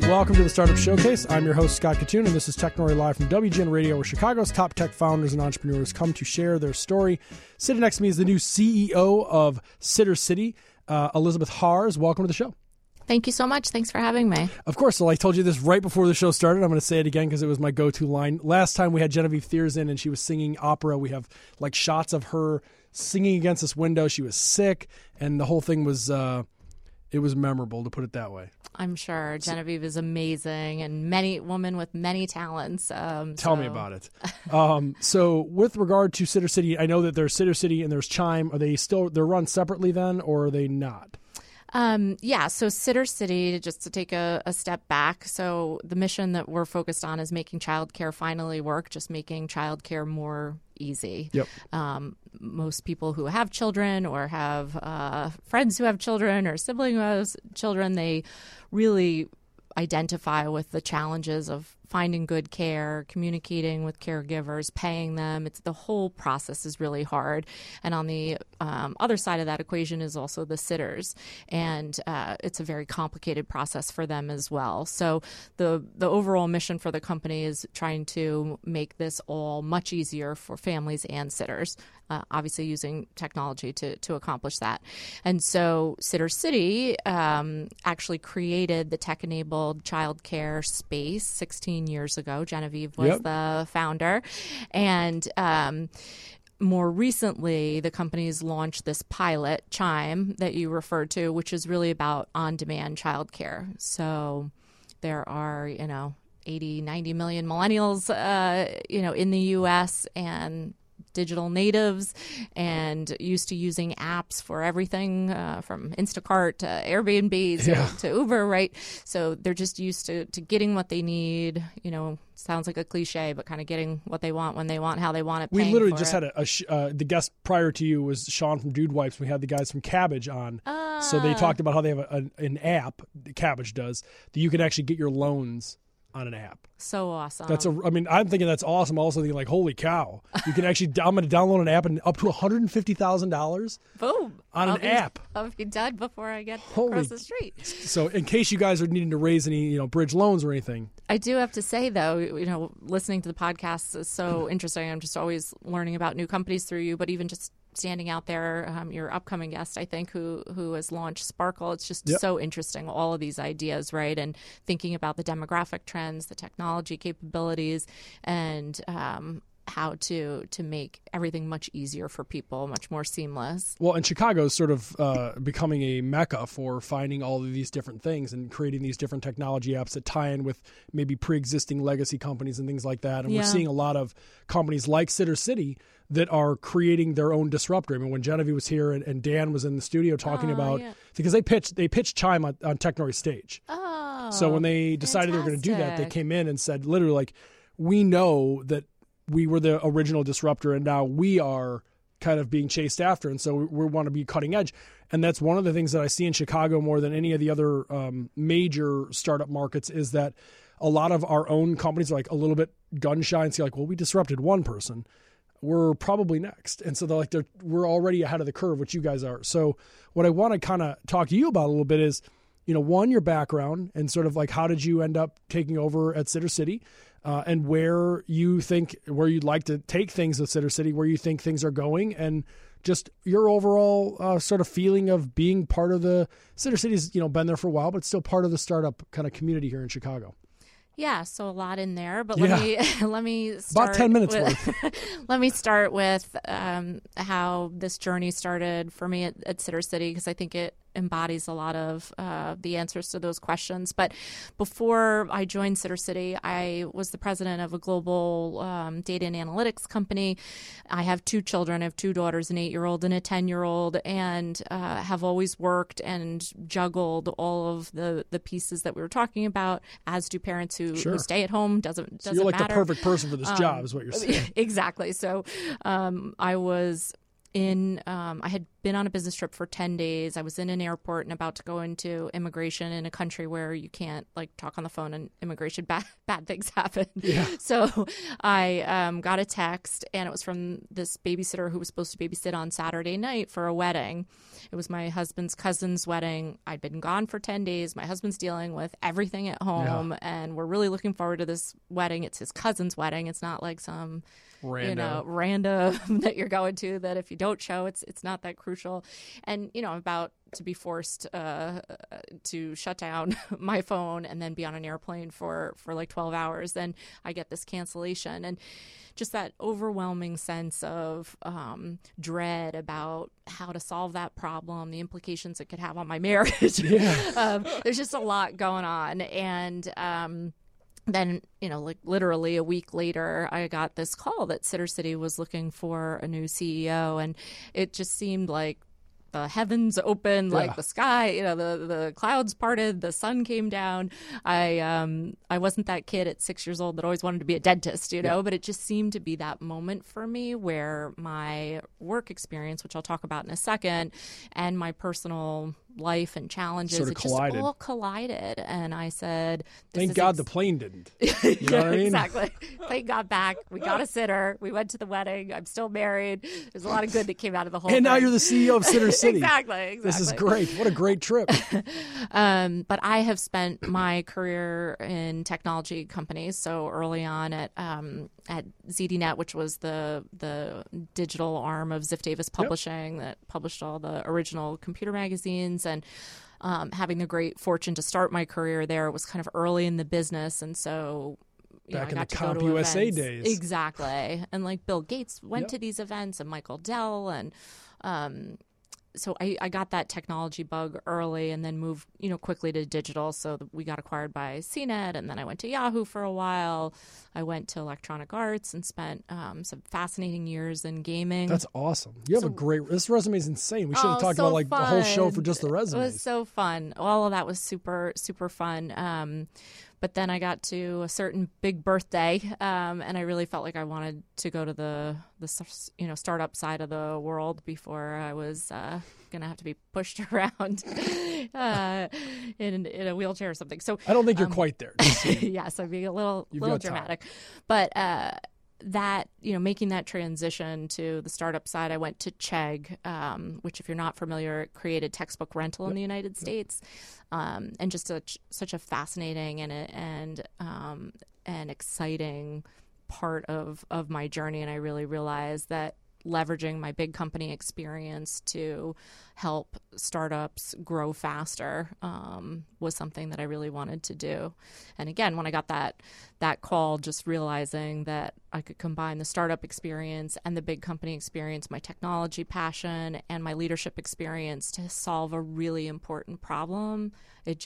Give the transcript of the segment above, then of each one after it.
Welcome to the Startup Showcase. I'm your host, Scott Katoon, and this is Technori Live from WGN Radio, where Chicago's top tech founders and entrepreneurs come to share their story. Sitting next to me is the new CEO of Sittercity, Elizabeth Haars. Welcome to the show. Thank you so much. Thanks for having me. Of course. So I told you this right before the show started. I'm going to say it again because it was my go-to line. Last time we had Genevieve Thiers in and she was singing opera. We have like shots of her singing against this window. She was sick, and the whole thing was it was memorable, to put it that way. I'm sure. Genevieve is amazing and woman with many talents. Tell me about it. So with regard to Sittercity, I know that there's Sittercity and there's Chime. Are they're run separately then, or are they not? So Sittercity, just to take a step back, so the mission that we're focused on is making childcare finally work, just making childcare more easy. Yep. Most people who have children or have friends who have children or sibling who has children, they really identify with the challenges of finding good care, communicating with caregivers, paying them. The whole process is really hard. And on the other side of that equation is also the sitters. And it's a very complicated process for them as well. So the overall mission for the company is trying to make this all much easier for families and sitters, obviously using technology to accomplish that. And so Sittercity actually created the tech-enabled childcare space 16 years ago. Genevieve was the founder. And more recently, the company's launched this pilot, Chime, that you referred to, which is really about on-demand childcare. So there are, 80, 90 million millennials, in the U.S. and digital natives and used to using apps for everything from Instacart to Airbnb to Uber, right? So they're just used to getting what they need, sounds like a cliche, but kind of getting what they want, when they want, how they want it. We literally just had the guest prior to you was Sean from Dude Wipes. We had the guys from Cabbage on. So they talked about how they have an app, Cabbage does, that you can actually get your loans on an app. So awesome. I'm thinking that's awesome. Also thinking like, holy cow, you can actually, I'm going to download an app and up to $150,000. Boom. On an app. I'll be done before I get across the street. So in case you guys are needing to raise any, bridge loans or anything. I do have to say though, listening to the podcast is so interesting. I'm just always learning about new companies through you, but even just standing out there, your upcoming guest, I think, who has launched Sparkle. It's just so interesting, all of these ideas, right? And thinking about the demographic trends, the technology capabilities, and how to make everything much easier for people, much more seamless. Well, and Chicago is sort of becoming a mecca for finding all of these different things and creating these different technology apps that tie in with maybe pre-existing legacy companies and things like that. And we're seeing a lot of companies like Sittercity that are creating their own disruptor. I mean, when Genevieve was here and Dan was in the studio talking about, because they pitched Chime on Technori's stage. Oh, so when they decided they were going to do that, they came in and said, literally, like, we know that we were the original disruptor and now we are kind of being chased after. And so we want to be cutting edge. And that's one of the things that I see in Chicago more than any of the other major startup markets is that a lot of our own companies are like a little bit gun shy and say like, well, we disrupted one person. We're probably next. And so we're already ahead of the curve, which you guys are. So what I want to kind of talk to you about a little bit is, one, your background and sort of like how did you end up taking over at Sittercity and where you'd like to take things with Sittercity, where you think things are going, and just your overall sort of feeling of being part of the Sittercity's, been there for a while, but still part of the startup kind of community here in Chicago. Yeah, so a lot in there, but let me start about 10 minutes worth. Let me start with how this journey started for me at Sittercity, because I think it embodies a lot of the answers to those questions. But before I joined Sittercity, I was the president of a global data and analytics company. I have two children. I have two daughters, an 8-year-old and a 10-year-old, and have always worked and juggled all of the pieces that we were talking about, as do parents who stay at home. Doesn't you're like matter. The perfect person for this job is what you're saying. Exactly. So I was I had been on a business trip for 10 days. I was in an airport and about to go into immigration in a country where you can't like talk on the phone and immigration bad things happen. Yeah. So I got a text, and it was from this babysitter who was supposed to babysit on Saturday night for a wedding. It was my husband's cousin's wedding. I'd been gone for 10 days. My husband's dealing with everything at home, and we're really looking forward to this wedding. It's his cousin's wedding. It's not like some random that you're going to that if you don't show, it's not that crucial. And, I'm about to be forced to shut down my phone and then be on an airplane for like 12 hours. Then I get this cancellation, and just that overwhelming sense of dread about how to solve that problem, the implications it could have on my marriage. There's just a lot going on. And then, like literally a week later, I got this call that Sitter City was looking for a new CEO, and it just seemed like the heavens opened, like the sky, the clouds parted, the sun came down. I wasn't that kid at 6 years old that always wanted to be a dentist, but it just seemed to be that moment for me where my work experience, which I'll talk about in a second, and my personal life and challenges, sort of collided. Just all collided. And I said, thank God the plane didn't. You know what I mean? Exactly. Plane got back. We got a sitter. We went to the wedding. I'm still married. There's a lot of good that came out of the whole thing. And now you're the CEO of Sitter City. Exactly. This is great. What a great trip. But I have spent my career in technology companies. So early on at ZDNet, which was the digital arm of Ziff Davis Publishing that published all the original computer magazines, and having the great fortune to start my career there was kind of early in the business, and so back I in got the to go to CompUSA events. days. Exactly. And like Bill Gates went to these events, and Michael Dell, and so I got that technology bug early, and then moved, quickly to digital. So we got acquired by CNET, and then I went to Yahoo for a while. I went to Electronic Arts and spent some fascinating years in gaming. That's awesome. You have this resume is insane. We should have talked about the whole show for just the resume. It was so fun. All of that was super, super fun. But then I got to a certain big birthday, and I really felt like I wanted to go to the startup side of the world before I was going to have to be pushed around in a wheelchair or something. So I don't think you're quite there. Yes, I'm being a little dramatic, but that making that transition to the startup side, I went to Chegg, which, if you're not familiar, it created textbook rental in the United States, and just such a fascinating and exciting part of my journey. And I really realized that leveraging my big company experience to help startups grow faster was something that I really wanted to do. And again, when I got that call, just realizing that I could combine the startup experience and the big company experience, my technology passion and my leadership experience to solve a really important problem, it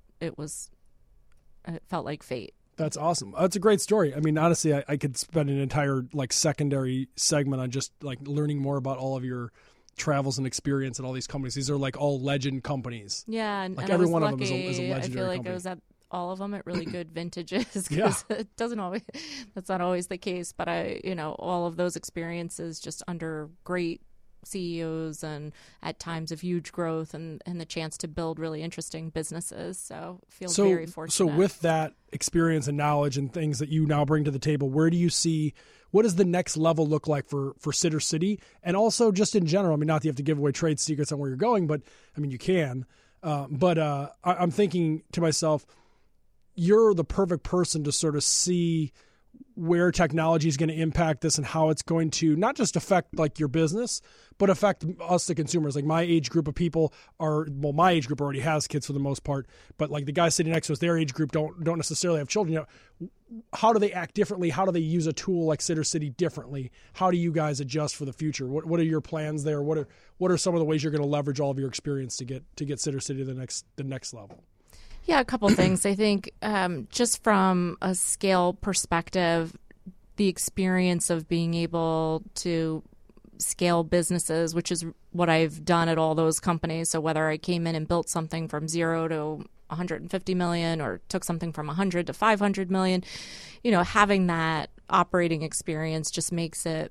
felt like fate. That's awesome. That's a great story. I mean, honestly, I could spend an entire secondary segment on just learning more about all of your travels and experience at all these companies. These are all legend companies. Yeah, and every one lucky. of them is a legendary I feel like company. I was at all of them at really good vintages, because that's not always the case. But all of those experiences just under great CEOs and at times of huge growth and the chance to build really interesting businesses. So I feel very fortunate. So with that experience and knowledge and things that you now bring to the table, where do you see, what does the next level look like for Sitter City? And also just in general, I mean, not that you have to give away trade secrets on where you're going, but I mean, you can. But I'm thinking to myself, you're the perfect person to sort of see where technology is going to impact this and how it's going to not just affect your business, but affect us, the consumers. My age group of people my age group already has kids for the most part, but the guys sitting next to us, their age group don't necessarily have children. How do they act differently? How do they use a tool like Sitter City differently? How do you guys adjust for the future? What are your plans there? What are some of the ways you're going to leverage all of your experience to get Sitter City to the next level? Yeah, a couple things. I think just from a scale perspective, the experience of being able to scale businesses, which is what I've done at all those companies. So whether I came in and built something from 0 to 150 million or took something from 100 to 500 million, having that operating experience just makes it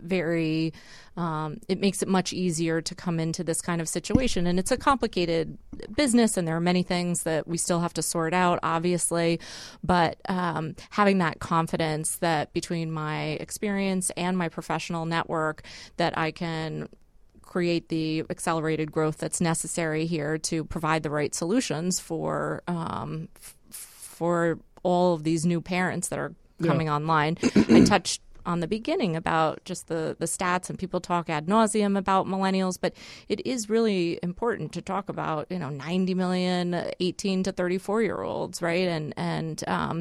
it makes it much easier to come into this kind of situation. And it's a complicated business, and there are many things that we still have to sort out, obviously. But having that confidence that between my experience and my professional network, that I can create the accelerated growth that's necessary here to provide the right solutions for all of these new parents that are coming online. I touched on the beginning about just the stats, and people talk ad nauseum about millennials, but it is really important to talk about 90 million 18 to 34-year-olds, right? And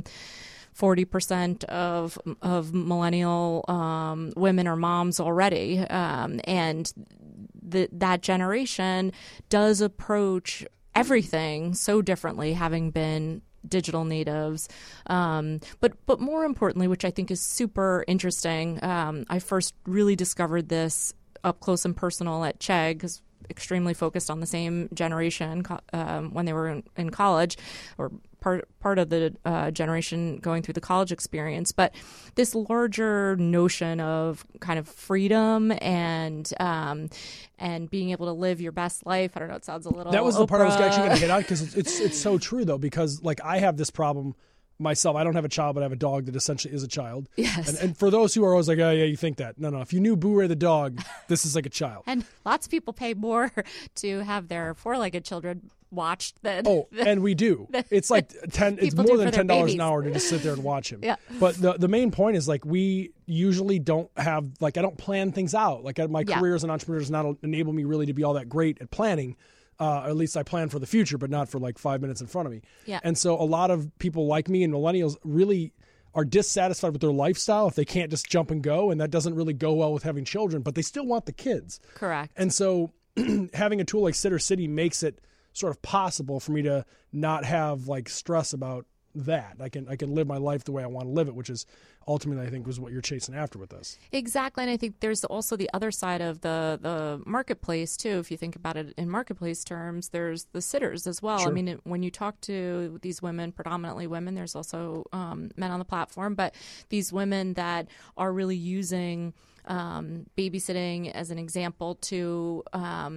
40% of millennial women are moms already, and that generation does approach everything so differently, having been digital natives. But more importantly, which I think is super interesting, I first really discovered this up close and personal at Chegg, because extremely focused on the same generation when they were in college, or part of the generation going through the college experience. But this larger notion of kind of freedom and being able to live your best life. I don't know, it sounds a little That was the Oprah. part I was actually going to hit on, because it's so true, though, because like I have this problem myself. I don't have a child, but I have a dog that essentially is a child. Yes. And for those who are always like, oh, yeah, you think that. No. If you knew Boo Ray the dog, this is like a child. And lots of people pay more to have their four-legged children watched than... Oh, and we do. It's like it's more than $10 an hour to just sit there and watch him. Yeah. But the main point is, like, we usually don't have, like, I don't plan things out. Like, my career as an entrepreneur does not enable me really to be all that great at planning. Or at least I plan for the future, but not for like 5 minutes in front of me. Yeah. And so a lot of people like me and millennials really are dissatisfied with their lifestyle if they can't just jump and go, and that doesn't really go well with having children, but they still want the kids. Correct. And so having a tool like Sittercity makes it sort of possible for me to not have like stress about that. I can live my life the way I want to live it, which is ultimately, I think, was what you're chasing after with this. Exactly. And I think there's also the other side of the marketplace too. If you think about it in marketplace terms, there's the sitters as well. Sure. I mean, when you talk to these women, predominantly women, there's also men on the platform, but these women that are really using babysitting as an example to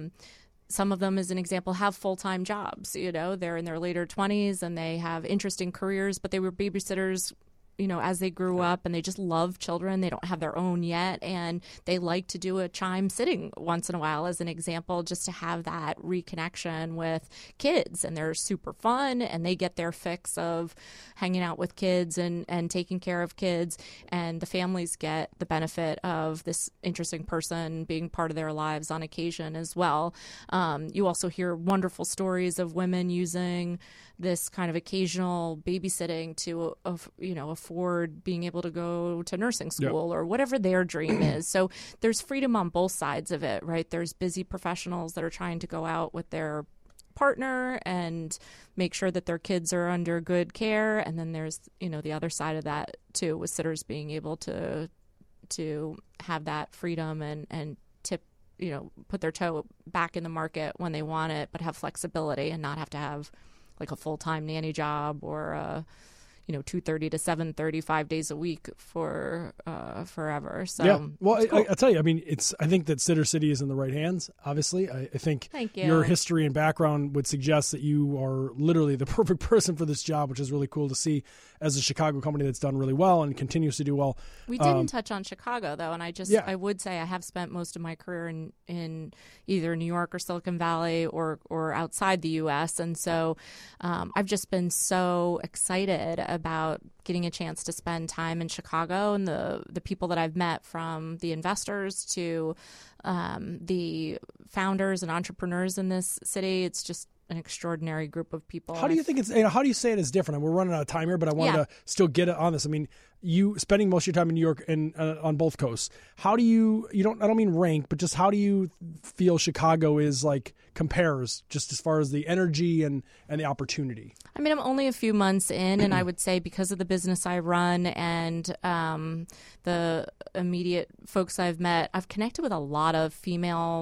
some of them, as an example, have full-time jobs. They're in their later 20s and they have interesting careers, but they were babysitters as they grew up, and they just love children. They don't have their own yet, and they like to do a chime sitting once in a while, as an example, just to have that reconnection with kids. And they're super fun, and they get their fix of hanging out with kids and taking care of kids, and the families get the benefit of this interesting person being part of their lives on occasion as well. You also hear wonderful stories of women using this kind of occasional babysitting to afford being able to go to nursing school or whatever their dream is. So there's freedom on both sides of it, right? There's busy professionals that are trying to go out with their partner and make sure that their kids are under good care, and then there's the other side of that too, with sitters being able to have that freedom and tip put their toe back in the market when they want it, but have flexibility and not have to have like a full-time nanny job or 2:30 to 7:30, 5 days a week for forever. So yeah, well, cool. I'll tell you. I mean, I think that Sittercity is in the right hands. Obviously, I think Thank you. Your history and background would suggest that you are literally the perfect person for this job, which is really cool to see as a Chicago company that's done really well and continues to do well. We didn't touch on Chicago though, and I would say I have spent most of my career in either New York or Silicon Valley or outside the U.S. And so I've just been so excited about getting a chance to spend time in Chicago, and the people that I've met, from the investors to the founders and entrepreneurs in this city. It's just an extraordinary group of people. How do you think how do you say it is different? And we're running out of time here, but I wanted to still get it on this. I mean, you spending most of your time in New York and on both coasts. How do you I don't mean rank, but just how do you feel Chicago is compares just as far as the energy and the opportunity? I mean, I'm only a few months in, and I would say because of the business I run and the immediate folks I've met, I've connected with a lot of female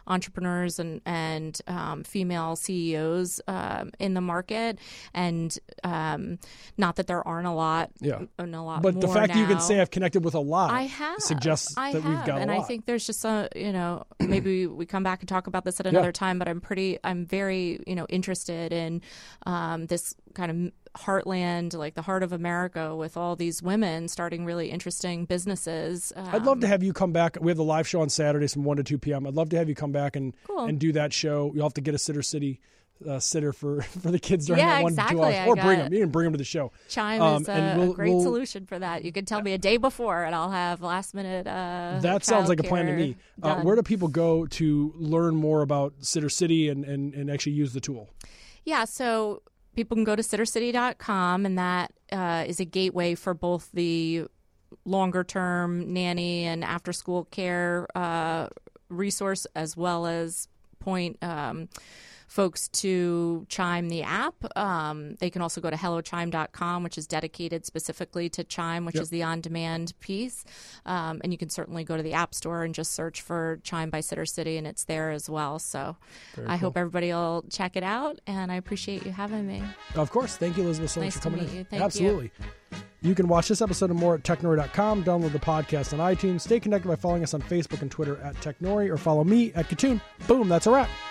entrepreneurs and female CEOs in the market, and not that there aren't a lot, but more the fact now. that you can say I've connected with a lot suggests that we've got a lot. I think there's just maybe we come back and talk about this at another time, but I'm very interested in this kind of heartland, like the heart of America, with all these women starting really interesting businesses. I'd love to have you come back. We have the live show on Saturdays from 1 to 2 p.m. I'd love to have you come back and do that show. You'll have to get a Sitter City sitter for the kids during that 1 to 2 hours. Or bring them. You can bring them to the show. Chime is a great solution for that. You can tell me a day before and I'll have last minute that sounds like a plan to me. Where do people go to learn more about Sitter City and actually use the tool? Yeah, so people can go to sittercity.com, and that is a gateway for both the longer-term nanny and after-school care resource, as well as point folks to Chime the app. They can also go to hellochime.com, which is dedicated specifically to Chime, which is the on-demand piece. And you can certainly go to the App Store and just search for Chime by Sitter City, and it's there as well. So I hope everybody will check it out, and I appreciate you having me. Of course. Thank you, Elizabeth, so much for coming in. You. Thank Absolutely. You can watch this episode and more at technori.com, download the podcast on iTunes, stay connected by following us on Facebook and Twitter at Technori, or follow me at Katoon. Boom, that's a wrap.